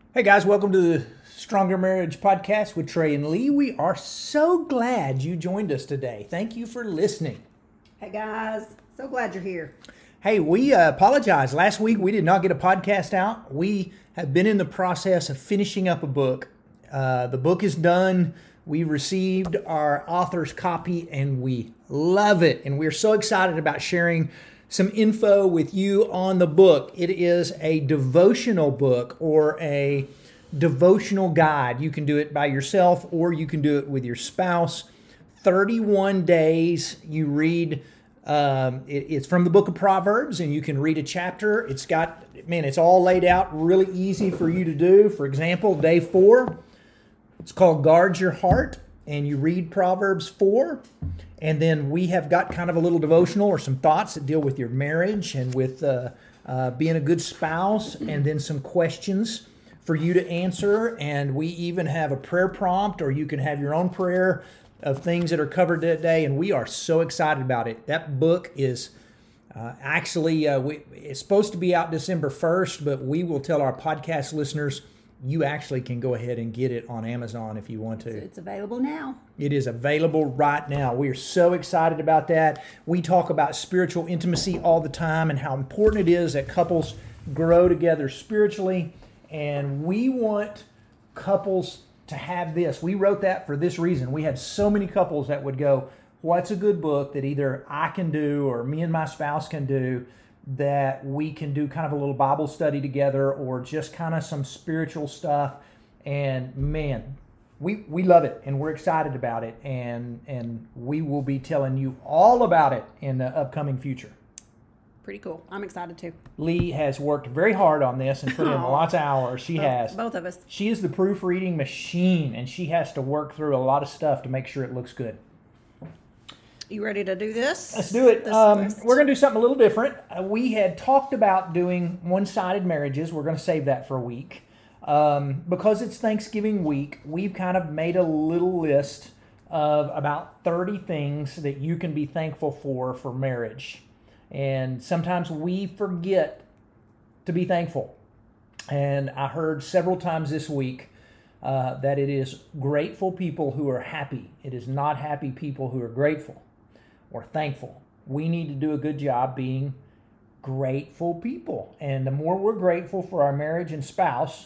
Hey guys, welcome to the Stronger Marriage Podcast with Trey and Lee. We are so glad you joined us today. Thank you for listening. Hey guys, so glad you're here. Hey, we apologize. Last week we did not get a podcast out. We have been in the process of finishing up a book. The book is done. We received our author's copy and we love it. And we're so excited about sharing some info with you on the book. It is a devotional book or a devotional guide. You can do it by yourself or you can do it with your spouse. 31 days you read. It's from the book of Proverbs and you can read a chapter. It's all laid out really easy for you to do. For example, day 4, it's called Guard Your Heart, and you read Proverbs 4. And then we have got kind of a little devotional or some thoughts that deal with your marriage and with being a good spouse, and then some questions for you to answer. And we even have a prayer prompt, or you can have your own prayer of things that are covered that day. And we are so excited about it. That book is it's supposed to be out December 1st, but we will tell our podcast listeners you actually can go ahead and get it on Amazon if you want to. It's available now. It is available right now. We are so excited about that. We talk about spiritual intimacy all the time and how important it is that couples grow together spiritually. And we want couples to have this. We wrote that for this reason. We had so many couples that would go, what's a good book that either I can do or me and my spouse can do that we can do kind of a little Bible study together, or just kind of some spiritual stuff. And man, we love it and we're excited about it, and we will be telling you all about it in the upcoming future. Pretty cool. I'm excited too. Lee has worked very hard on this and put in lots of hours. She has. Both of us. She is the proofreading machine, and she has to work through a lot of stuff to make sure it looks good. You ready to do this? Let's do it. We're going to do something a little different. We had talked about doing one-sided marriages. We're going to save that for a week. Because it's Thanksgiving week, we've kind of made a little list of about 30 things that you can be thankful for marriage. And sometimes we forget to be thankful. And I heard several times this week that it is grateful people who are happy. It is not happy people who are grateful or thankful. We need to do a good job being grateful people. And the more we're grateful for our marriage and spouse,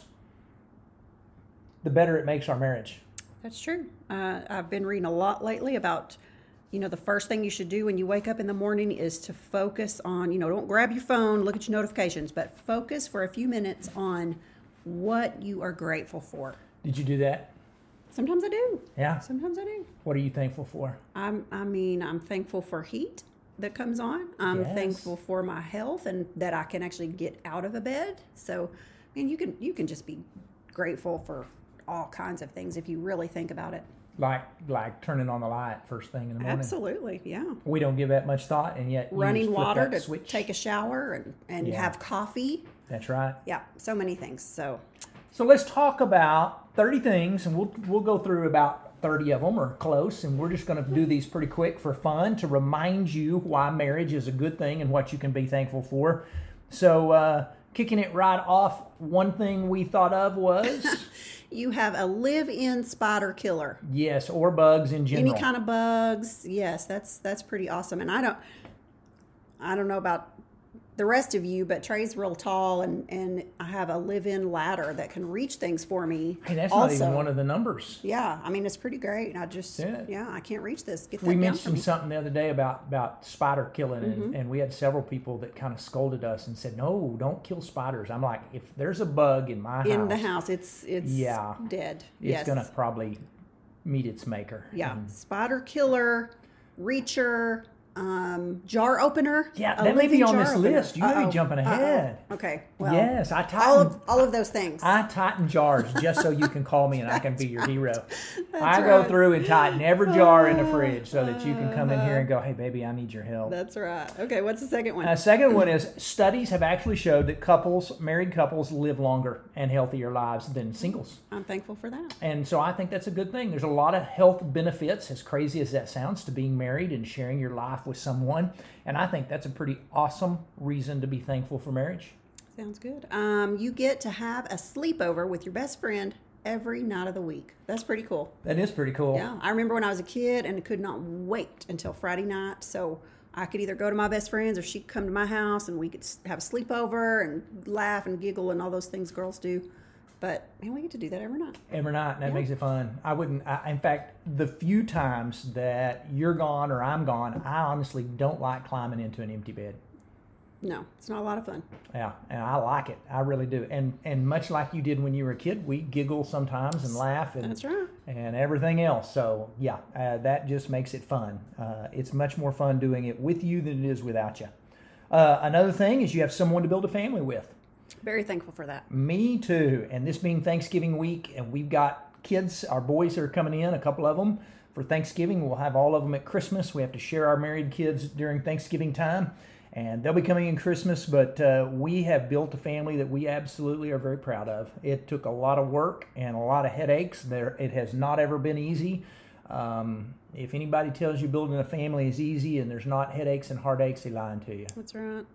the better it makes our marriage. That's true. I've been reading a lot lately about, the first thing you should do when you wake up in the morning is to focus on, don't grab your phone, look at your notifications, but focus for a few minutes on what you are grateful for. Did you do that? Sometimes I do. Yeah? Sometimes I do. What are you thankful for? I'm thankful for heat that comes on. I'm thankful for my health and that I can actually get out of a bed. So, you can just be grateful for all kinds of things if you really think about it. Like turning on the light first thing in the morning. Absolutely, yeah. We don't give that much thought, and yet running water to switch. Take a shower and have coffee. That's right. Yeah, so many things. So let's talk about 30 things, and we'll go through about 30 of them or close, and we're just going to do these pretty quick for fun to remind you why marriage is a good thing and what you can be thankful for. So kicking it right off, one thing we thought of was you have a live-in spider killer. Yes, or bugs in general. Any kind of bugs. Yes, that's pretty awesome. And I don't know about the rest of you, but Trey's real tall, and I have a live-in ladder that can reach things for me. Hey, that's also. Not even one of the numbers. Yeah, it's pretty great. I just, I can't reach this. Get that we down mentioned something the other day about spider killing, and we had several people that kind of scolded us and said, no, don't kill spiders. I'm like, if there's a bug in my house. In the house, it's dead. It's going to probably meet its maker. Yeah, spider killer, reacher, jar opener. Yeah, that may be on this list. You may be jumping ahead. Okay. Well, yes, I tighten all of those things. I tighten jars just so you can call me and I can be your hero. I go through and tighten every jar in the fridge so that you can come in here and go, hey, baby, I need your help. That's right. Okay, what's the second one? Second one is studies have actually showed that married couples live longer and healthier lives than singles. I'm thankful for that. And so I think that's a good thing. There's a lot of health benefits, as crazy as that sounds, to being married and sharing your life with someone. And I think that's a pretty awesome reason to be thankful for marriage. Sounds good. You get to have a sleepover with your best friend every night of the week. That's pretty cool. That is pretty cool. Yeah, I remember when I was a kid and could not wait until Friday night. So I could either go to my best friend's or she could come to my house and we could have a sleepover and laugh and giggle and all those things girls do. But man, we get to do that every night. Every night, and that makes it fun. In fact, the few times that you're gone or I'm gone, I honestly don't like climbing into an empty bed. No, it's not a lot of fun. Yeah, and I like it. I really do. And much like you did when you were a kid, we giggle sometimes and laugh and That's right. and everything else. So yeah, that just makes it fun. It's much more fun doing it with you than it is without you. Another thing is you have someone to build a family with. Very thankful for that. Me too. And this being Thanksgiving week, and we've got kids, our boys are coming in, a couple of them for Thanksgiving. We'll have all of them at Christmas. We have to share our married kids during Thanksgiving time. And they'll be coming in Christmas, but we have built a family that we absolutely are very proud of. It took a lot of work and a lot of headaches. It has not ever been easy. If anybody tells you building a family is easy and there's not headaches and heartaches, they're lying to you. That's right.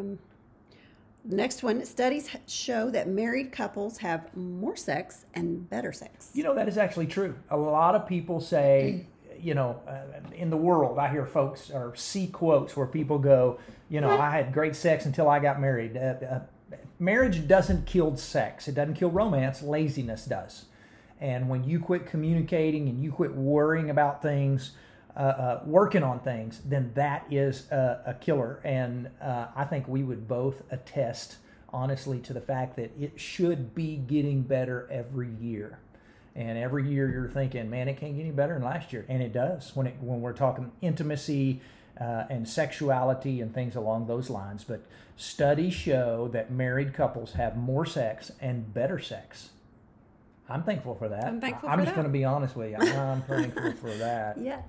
Next one, studies show that married couples have more sex and better sex. You know, that is actually true. A lot of people say, in the world, I hear folks or see quotes where people go, I had great sex until I got married. Marriage doesn't kill sex. It doesn't kill romance. Laziness does. And when you quit communicating and you quit worrying about things, working on things, then that is a killer. And I think we would both attest, honestly, to the fact that it should be getting better every year. And every year you're thinking, man, it can't get any better than last year. And it does when we're talking intimacy and sexuality and things along those lines. But studies show that married couples have more sex and better sex. I'm thankful for that. I'm thankful I'm for just that. going to be honest with you. I'm thankful for that. Yes.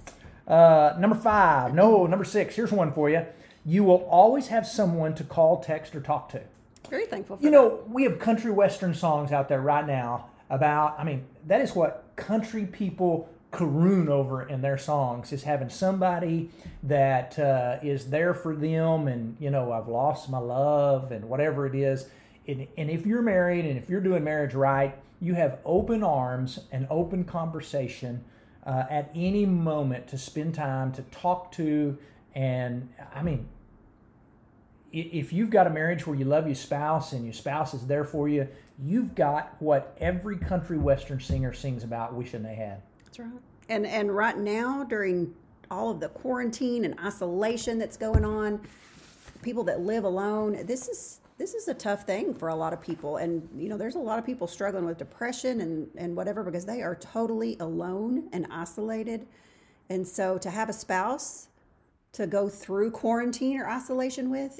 Number 6. Here's one for you. You will always have someone to call, text, or talk to. Very thankful for that. We have country western songs out there right now that is what country people croon over in their songs, is having somebody that is there for them and, I've lost my love and whatever it is. And if you're married and if you're doing marriage right, you have open arms and open conversation at any moment to spend time to talk to. And if you've got a marriage where you love your spouse and your spouse is there for you, you've got what every country western singer sings about wishing they had. That's right. And right now, during all of the quarantine and isolation that's going on, people that live alone, this is a tough thing for a lot of people. And, there's a lot of people struggling with depression and whatever because they are totally alone and isolated. And so to have a spouse to go through quarantine or isolation with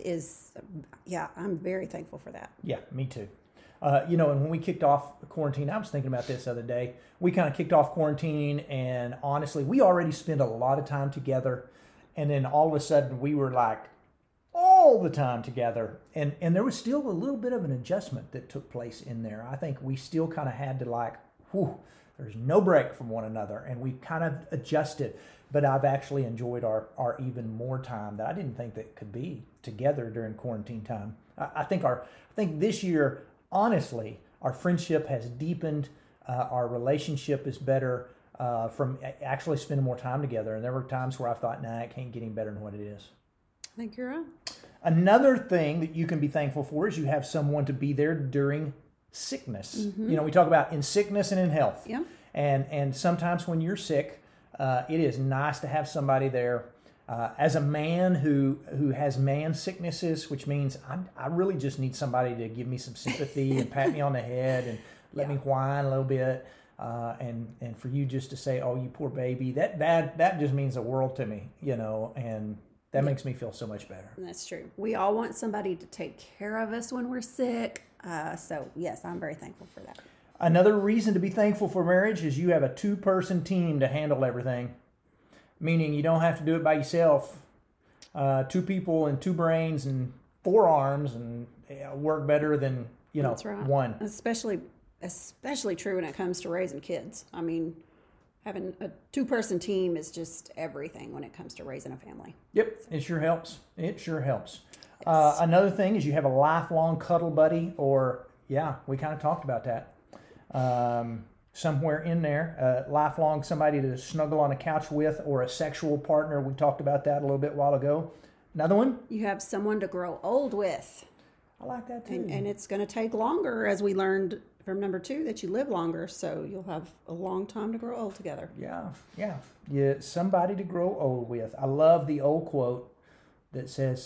I'm very thankful for that. Yeah, me too. And when we kicked off quarantine, I was thinking about this the other day. We kind of kicked off quarantine, and honestly, we already spent a lot of time together. And then all of a sudden, we were like all the time together. And there was still a little bit of an adjustment that took place in there. I think we still kind of had to there's no break from one another. And we kind of adjusted. But I've actually enjoyed our even more time that I didn't think that could be together during quarantine time. I think this year, honestly, our friendship has deepened. Our relationship is better from actually spending more time together. And there were times where I thought, it can't get any better than what it is. I think you're right. Another thing that you can be thankful for is you have someone to be there during sickness. Mm-hmm. We talk about in sickness and in health. Yeah. And sometimes when you're sick, it is nice to have somebody there. As a man who has man sicknesses, which means I really just need somebody to give me some sympathy and pat me on the head and let me whine a little bit. And for you just to say, oh, you poor baby, that just means the world to me, and that makes me feel so much better. That's true. We all want somebody to take care of us when we're sick. So yes, I'm very thankful for that. Another reason to be thankful for marriage is you have a 2-person team to handle everything, meaning you don't have to do it by yourself. 2 people and 2 brains and 4 arms and work better than That's right. one. Especially true when it comes to raising kids. having a 2-person team is just everything when it comes to raising a family. Yep, it sure helps. It sure helps. Another thing is you have a lifelong cuddle buddy, or we kind of talked about that. Somewhere in there, lifelong somebody to snuggle on a couch with, or a sexual partner. We talked about that a little bit while ago. Another one? You have someone to grow old with. I like that too. And it's going to take longer, as we learned from number 2, that you live longer, so you'll have a long time to grow old together. Yeah, somebody to grow old with. I love the old quote that says,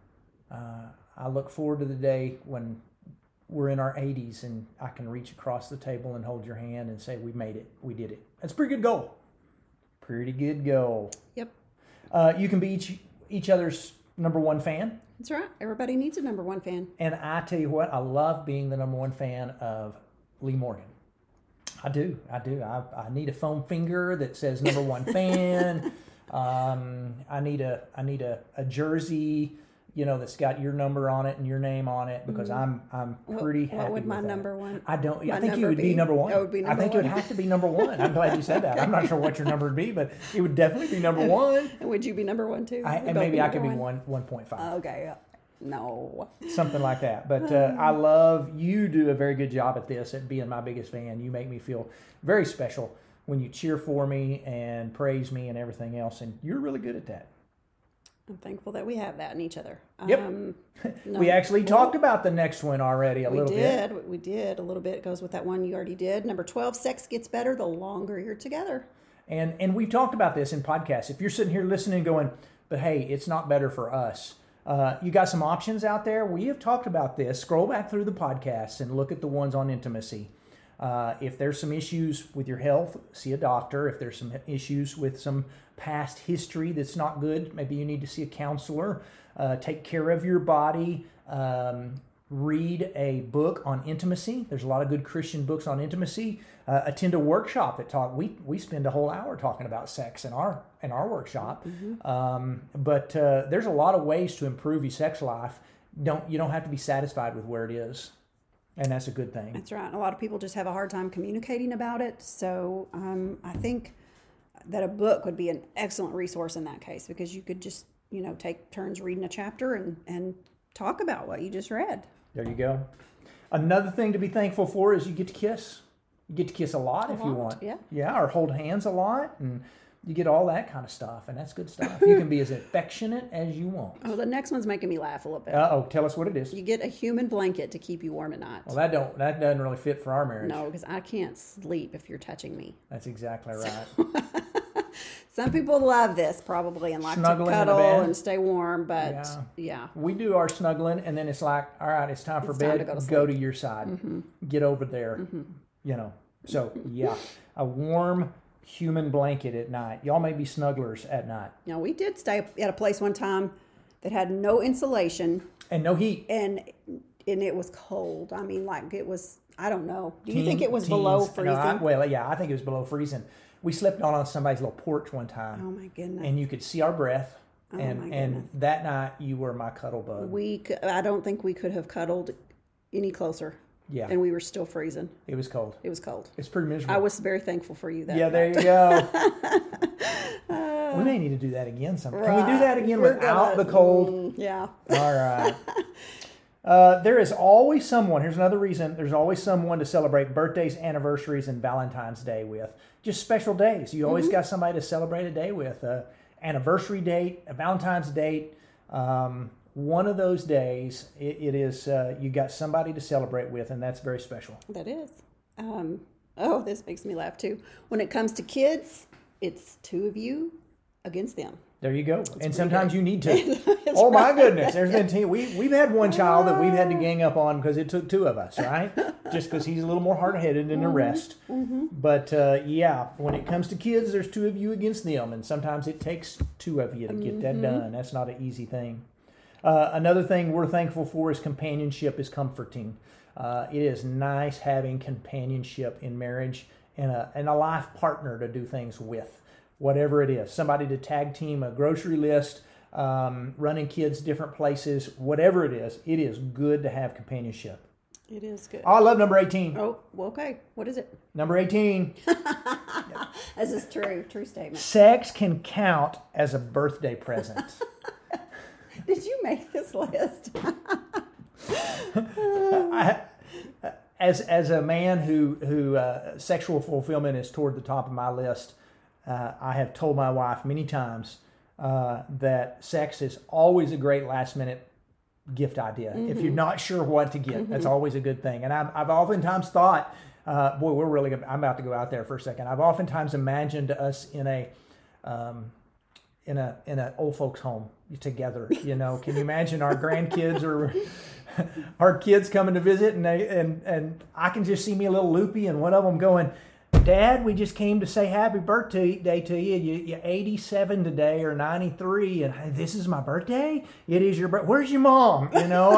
I look forward to the day when we're in our 80s and I can reach across the table and hold your hand and say, we made it, we did it. That's a pretty good goal. Pretty good goal. Yep. You can be each other's number one fan. That's right. Everybody needs a number 1 fan. And I tell you what, I love being the number 1 fan of Lee Morgan. I do. I need a foam finger that says number 1 fan. I need a jersey, that's got your number on it and your name on it, because I'm pretty happy. What would my with that. number 1? I think you would be number 1. That would be number 1. I think it would have to be number 1. I'm glad you said that. I'm not sure what your number would be, but it would definitely be number 1. And would you be number 1 too? And maybe I could be 1.5. Okay. No. Something like that. But I love, you do a very good job at this, at being my biggest fan. You make me feel very special when you cheer for me and praise me and everything else. And you're really good at that. I'm thankful that we have that in each other. Yep. We actually talked about the next one already a little bit. We did a little bit. It goes with that one you already did. Number 12, sex gets better the longer you're together. And we've talked about this in podcasts. If you're sitting here listening going, but hey, it's not better for us. You got some options out there. We have talked about this. Scroll back through the podcasts and look at the ones on intimacy. If there's some issues with your health, see a doctor. If there's some issues with some past history that's not good, maybe you need to see a counselor. Take care of your body. Read a book on intimacy. There's a lot of good Christian books on intimacy. Attend a workshop that talk. We spend a whole hour talking about sex in our workshop. Mm-hmm. But there's a lot of ways to improve your sex life. You don't have to be satisfied with where it is. And that's a good thing. That's right. A lot of people just have a hard time communicating about it. So I think that a book would be an excellent resource in that case, because you could just, take turns reading a chapter and talk about what you just read. There you go. Another thing to be thankful for is you get to kiss. You get to kiss a lot if you want. Yeah. Yeah, or hold hands a lot, and you get all that kind of stuff, and that's good stuff. You can be as affectionate as you want. Oh, the next one's making me laugh a little bit. Tell us what it is. You get a human blanket to keep you warm at night. Well, that doesn't really fit for our marriage. No, because I can't sleep if you're touching me. That's exactly right. Some people love this probably and like Snuggling to cuddle and stay warm, but yeah. We do our snuggling, and then it's like, all right, it's time for bed. Go to your side. Mm-hmm. Get over there. Mm-hmm. So yeah, a warm human blanket at night. Y'all may be snugglers at night. Now, we did stay at a place one time that had no insulation and no heat, and it was cold. I mean, like it was. I don't know. Do you think it was below freezing? No, I think it was below freezing. We slept on somebody's little porch one time. Oh my goodness! And you could see our breath. Oh my goodness! And that night you were my cuddle bug. I don't think we could have cuddled any closer. Yeah. And we were still freezing. It was cold. It was cold. It's pretty miserable. I was very thankful for you that night. There you go. We may need to do that again sometime. Can we do that again without the cold? Yeah. All right. There is always someone, here's another reason, there's always someone to celebrate birthdays, anniversaries, and Valentine's Day with. Just special days. You always got somebody to celebrate a day with. Anniversary date, a Valentine's date. One of those days, it is you got somebody to celebrate with, and that's very special. That is. This makes me laugh too. When it comes to kids, it's 2 of you against them. There you go. And sometimes you need to. Oh my goodness. There's been we've had one child that we've had to gang up on because it took 2 of us, right? Just because he's a little more hard-headed than the rest. Mm-hmm. But when it comes to kids, there's 2 of you against them. And sometimes it takes 2 of you to get that done. That's not an easy thing. Another thing we're thankful for is companionship is comforting. It is nice having companionship in marriage and a life partner to do things with. Whatever it is, somebody to tag team a grocery list, running kids different places, whatever it is good to have companionship. It is good. I love number 18. Oh, well, okay. What is it? Number 18. This is true statement. Sex can count as a birthday present. Did you make this list? As a man who sexual fulfillment is toward the top of my list, I have told my wife many times that sex is always a great last minute gift idea. Mm-hmm. If you're not sure what to get, mm-hmm. that's always a good thing. And I've oftentimes thought, boy, I'm about to go out there for a second. I've oftentimes imagined us in a old folks home together. You know, can you imagine our grandkids or our kids coming to visit, and I can just see me a little loopy, and one of them going, Dad, we just came to say happy birthday to you. You're 87 today or 93, and hey, this is my birthday? It is your birthday. Where's your mom? You know?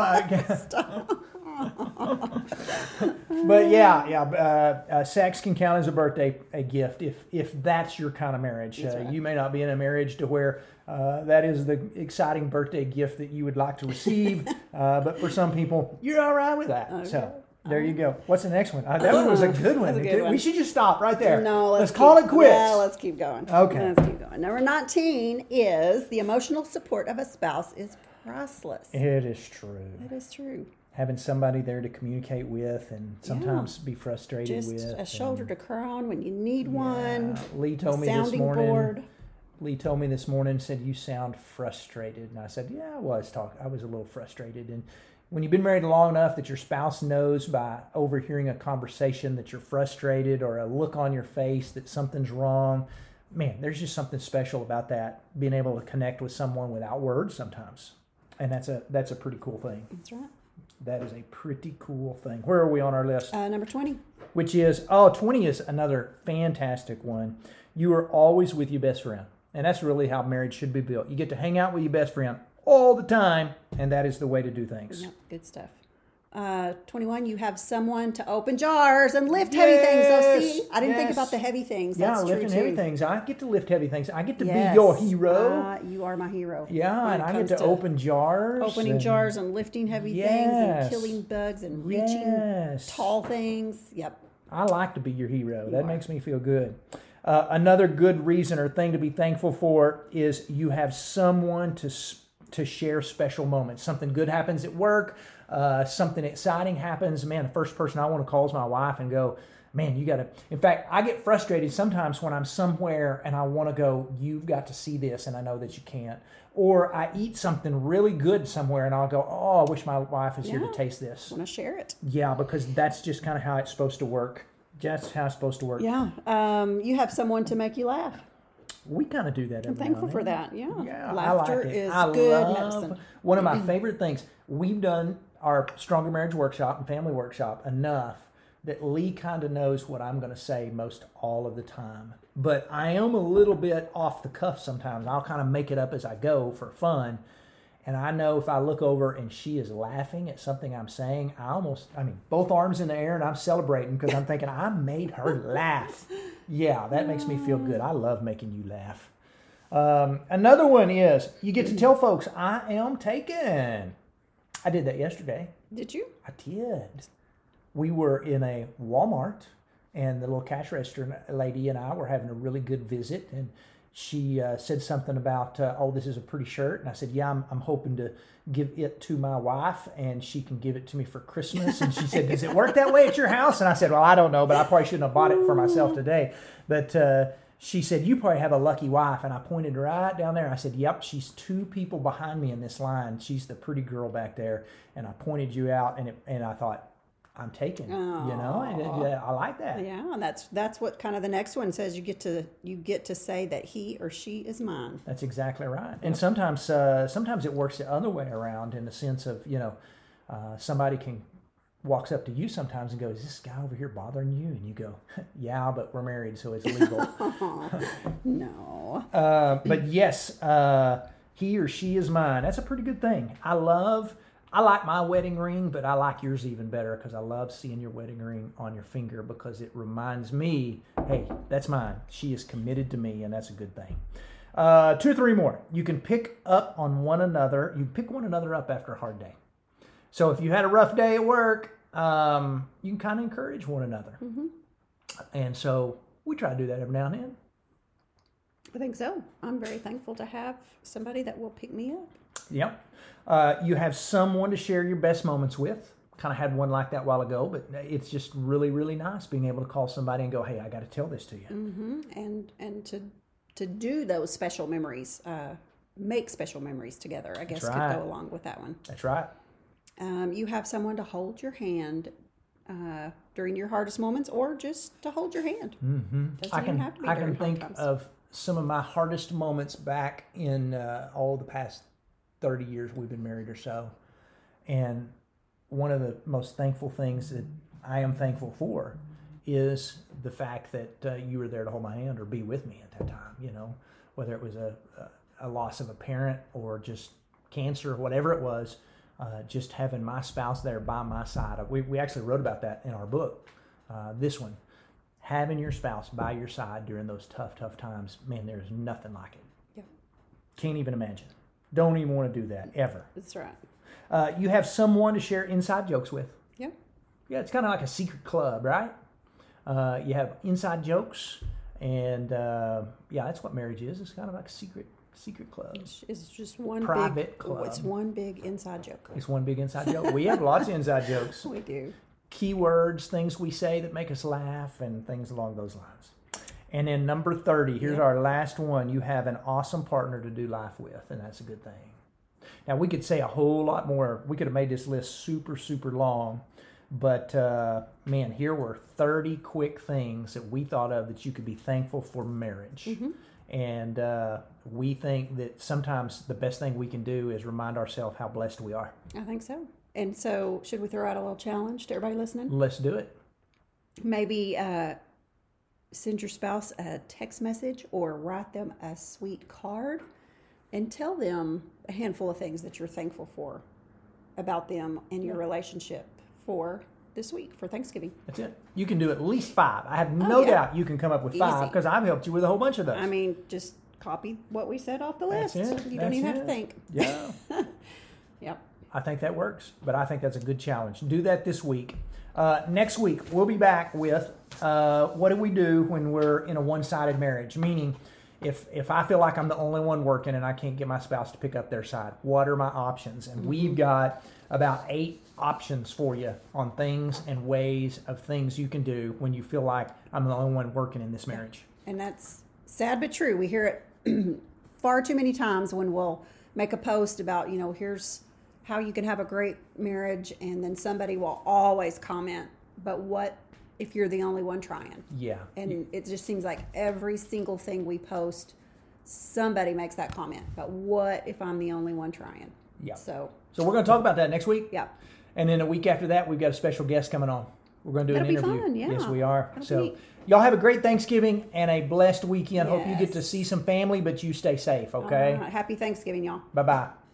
But yeah, sex can count as a gift if that's your kind of marriage. Right. You may not be in a marriage to where that is the exciting birthday gift that you would like to receive, but for some people, you're all right with that. Okay. So there you go. What's the next one? That one was a good one. We should just stop right there. No, let's call it quits. Yeah, let's keep going. Okay. Let's keep going. Number 19 is the emotional support of a spouse is priceless. It is true. It is true. Having somebody there to communicate with and sometimes be frustrated with. Just a shoulder to cry on when you need one. Lee told me this morning. Lee told me this morning, said, you sound frustrated. And I said, yeah, I was a little frustrated. And when you've been married long enough that your spouse knows by overhearing a conversation that you're frustrated or a look on your face that something's wrong, man, there's just something special about that, being able to connect with someone without words sometimes. And that's a pretty cool thing. That's right. That is a pretty cool thing. Where are we on our list? Number 20. Which is, 20 is another fantastic one. You are always with your best friend. And that's really how marriage should be built. You get to hang out with your best friend all the time, and that is the way to do things. Yep, good stuff. 21, you have someone to open jars and lift heavy things. Oh, see, I didn't think about the heavy things. That's lifting true heavy things. I get to lift heavy things. I get to be your hero. You are my hero. Yeah, and I get to open jars. Opening jars and lifting heavy things and killing bugs and reaching tall things. Yep. I like to be your hero. That makes me feel good. Another good reason or thing to be thankful for is you have someone to share special moments. Something good happens at work. Something exciting happens. Man, the first person I want to call is my wife and go, man, you got to... In fact, I get frustrated sometimes when I'm somewhere and I want to go, you've got to see this, and I know that you can't. Or I eat something really good somewhere and I'll go, I wish my wife was here to taste this. I want to share it. Yeah, because that's just kind of how it's supposed to work. That's how it's supposed to work. Yeah. You have someone to make you laugh. We kind of do that every I'm thankful now and for then. that. Yeah. Yeah, Laughter is good medicine. One of my favorite things, we've done our Stronger Marriage Workshop and Family Workshop enough that Lee kind of knows what I'm going to say most all of the time. But I am a little bit off the cuff sometimes. I'll kind of make it up as I go for fun. And I know if I look over and she is laughing at something I'm saying, both arms in the air and I'm celebrating because I'm thinking, I made her laugh. Yeah, that makes me feel good. I love making you laugh. Another one is you get to tell folks, I am taken. I did that yesterday. Did you? I did. We were in a Walmart and the little cash register lady and I were having a really good visit, and she said something about, this is a pretty shirt. And I said, yeah, I'm hoping to give it to my wife and she can give it to me for Christmas. And she said, does it work that way at your house? And I said, well, I don't know, but I probably shouldn't have bought it for myself today. But she said, you probably have a lucky wife. And I pointed right down there. I said, yep, she's two people behind me in this line. She's the pretty girl back there. And I pointed you out, and I thought, I'm taken. Aww. You know, and I like that. Yeah, and that's what kind of the next one says. You get to say that he or she is mine. That's exactly right. And sometimes it works the other way around in the sense of, somebody walks up to you sometimes and goes, is this guy over here bothering you? And you go, yeah, but we're married, so it's legal. No. But yes, he or she is mine. That's a pretty good thing. I like my wedding ring, but I like yours even better because I love seeing your wedding ring on your finger because it reminds me, hey, that's mine. She is committed to me, and that's a good thing. 2 or 3 more. You can pick up on one another. You pick one another up after a hard day. So if you had a rough day at work, you can kind of encourage one another. Mm-hmm. And so we try to do that every now and then. I think so. I'm very thankful to have somebody that will pick me up. Yep. You have someone to share your best moments with. Kind of had one like that a while ago, but it's just really, really nice being able to call somebody and go, hey, I got to tell this to you. Mm-hmm. And to do those special memories, make special memories together, I guess could go along with that one. That's right. You have someone to hold your hand during your hardest moments, or just to hold your hand. Mm-hmm. Doesn't even have to be during hard think times. of some of my hardest moments back in all the past 30 years we've been married or so. And one of the most thankful things that I am thankful for is the fact that you were there to hold my hand or be with me at that time, you know, whether it was a loss of a parent or just cancer or whatever it was, just having my spouse there by my side. We actually wrote about that in our book, this one. Having your spouse by your side during those tough times, man, there's nothing like it. Yeah. Can't even imagine. Don't even want to do that, ever. That's right. You have someone to share inside jokes with. Yeah. Yeah, it's kind of like a secret club, right? You have inside jokes, and yeah, that's what marriage is. It's kind of like a secret club. It's just one private club. It's one big inside joke. It's one big inside joke. We have lots of inside jokes. We do. Keywords, things we say that make us laugh, and things along those lines. And then number 30, here's our last one. You have an awesome partner to do life with, and that's a good thing. Now, we could say a whole lot more. We could have made this list super, super long. But, man, here were 30 quick things that we thought of that you could be thankful for marriage. Mm-hmm. And we think that sometimes the best thing we can do is remind ourselves how blessed we are. I think so. And so, should we throw out a little challenge to everybody listening? Let's do it. Maybe send your spouse a text message or write them a sweet card and tell them a handful of things that you're thankful for about them and your relationship for this week, for Thanksgiving. That's it. You can do at least 5. I have no doubt you can come up with 5 Easy. because I've helped you with a whole bunch of those. I mean, just copy what we said off the list. That's it. You don't even have to think. Yeah. Yep. I think that works, but I think that's a good challenge. Do that this week. Next week, we'll be back with what do we do when we're in a one-sided marriage? Meaning, if I feel like I'm the only one working and I can't get my spouse to pick up their side, what are my options? And we've got about 8 options for you on things and ways of things you can do when you feel like I'm the only one working in this marriage. And that's sad but true. We hear it far too many times when we'll make a post about, here's how you can have a great marriage, and then somebody will always comment, but what if you're the only one trying? Yeah. And it just seems like every single thing we post, somebody makes that comment, but what if I'm the only one trying? Yeah. So we're going to talk about that next week. yeah. And then a week after that, we've got a special guest coming on. We're going to do an interview. That'll be fun, yeah. Yes, we are. That'll So be- y'all have a great Thanksgiving and a blessed weekend. Hope you get to Yes. see some family, but you stay safe, okay? All right. Happy Thanksgiving, y'all. Bye-bye.